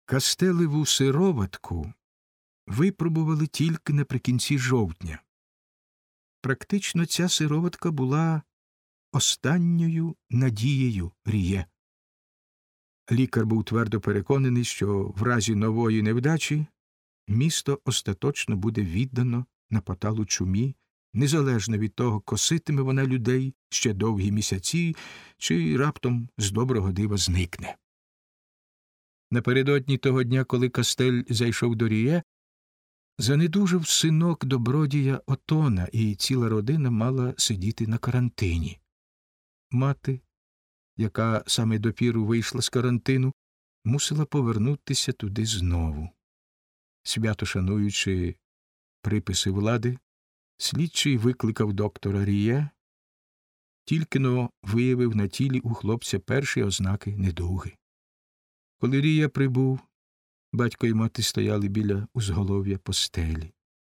Кастелеву сироватку випробували тільки наприкінці жовтня. Практично ця сироватка була останньою надією Ріє. Лікар був твердо переконаний, що в разі нової невдачі місто остаточно буде віддано на поталу чумі, незалежно від того, коситиме вона людей ще довгі місяці, чи раптом з доброго дива зникне. Напередодні того дня, коли Кастель зайшов до Ріє, занедужав синок добродія Отона, і ціла родина мала сидіти на карантині. Мати, яка саме допіру вийшла з карантину, мусила повернутися туди знову. Свято шануючи приписи влади, слідчий викликав доктора Ріє, тільки-но виявив на тілі у хлопця перші ознаки недуги. Коли Ріє прибув, батько і мати стояли біля узголов'я постелі.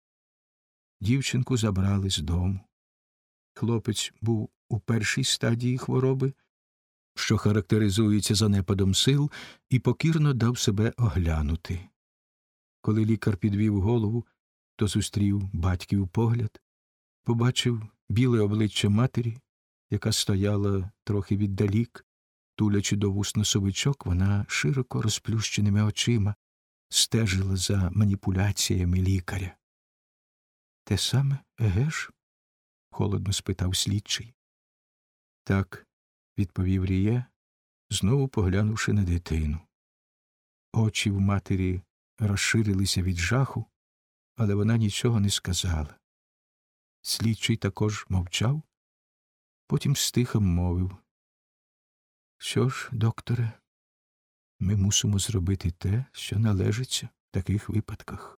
Дівчинку забрали з дому. Хлопець був у першій стадії хвороби, що характеризується занепадом сил, і покірно дав себе оглянути. Коли лікар підвів голову, то зустрів батьків погляд, побачив біле обличчя матері, яка стояла трохи віддалік. Тулячи до вуст носовичок, вона широко розплющеними очима стежила за маніпуляціями лікаря. — Те саме, еге ж? — холодно спитав слідчий. — Так, — відповів Ріє, знову поглянувши на дитину. Очі в матері розширилися від жаху, але вона нічого не сказала. Слідчий також мовчав, потім стиха мовив: — Що ж, докторе, ми мусимо зробити те, що належиться в таких випадках.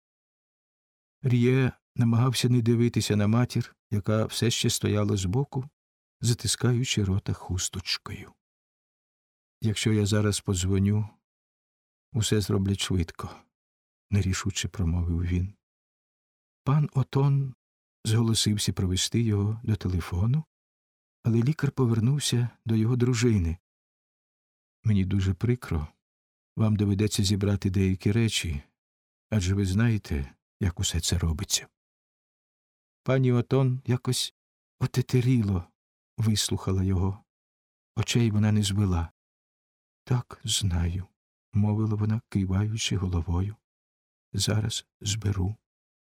Ріє намагався не дивитися на матір, яка все ще стояла збоку, затискаючи рота хусточкою. — Якщо я зараз подзвоню, усе зроблять швидко, — нерішуче промовив він. Пан Отон зголосився провести його до телефону, але лікар повернувся до його дружини. — Мені дуже прикро. Вам доведеться зібрати деякі речі, адже ви знаєте, як усе це робиться. Пані Отон якось отетеріло вислухала його. Очей вона не звела. — Так, знаю, — мовила вона, киваючи головою. — Зараз зберу.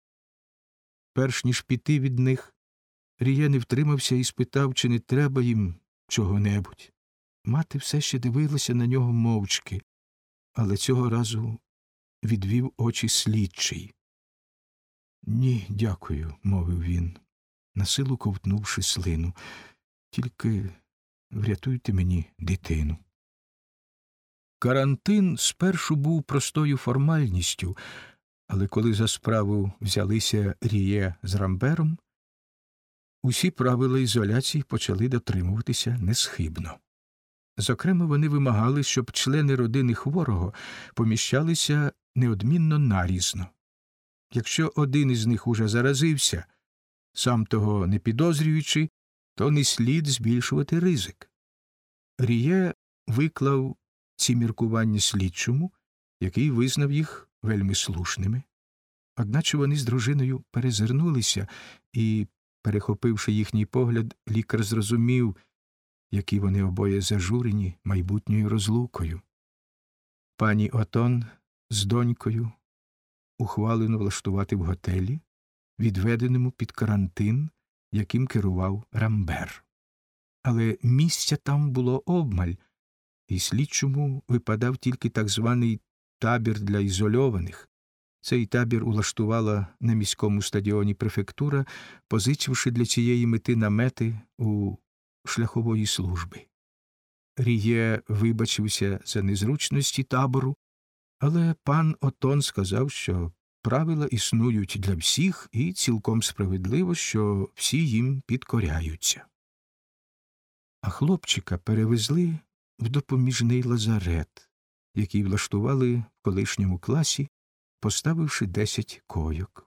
Перш ніж піти від них, Ріє не втримався і спитав, чи не треба їм чого-небудь. Мати все ще дивилася на нього мовчки, але цього разу відвів очі слідчий. — Ні, дякую, — мовив він, насилу ковтнувши слину. — Тільки врятуйте мені дитину. Карантин спершу був простою формальністю, але коли за справу взялися Ріє з Рамбером, усі правила ізоляції почали дотримуватися несхибно. Зокрема, вони вимагали, щоб члени родини хворого поміщалися неодмінно нарізно. Якщо один із них уже заразився, сам того не підозрюючи, то не слід збільшувати ризик. Ріє виклав ці міркування слідчому, який визнав їх вельми слушними. Одначе вони з дружиною перезирнулися, і, перехопивши їхній погляд, лікар зрозумів, які вони обоє зажурені майбутньою розлукою. Пані Отон з донькою ухвалено влаштувати в готелі, відведеному під карантин, яким керував Рамбер. Але місця там було обмаль, і слідчому випадав тільки так званий табір для ізольованих. Цей табір улаштувала на міському стадіоні префектура, позичивши для цієї мети намети у шляхової служби. Ріє вибачився за незручності табору, але пан Отон сказав, що правила існують для всіх і цілком справедливо, що всі їм підкоряються. А хлопчика перевезли в допоміжний лазарет, який влаштували в колишньому класі, поставивши 10 койок.